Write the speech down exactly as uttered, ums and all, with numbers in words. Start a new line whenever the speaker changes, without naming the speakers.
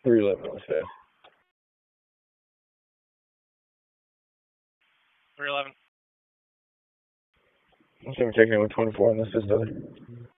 three eleven on the fifth.
three eleven.
I'm taking one twenty-four on this is the other.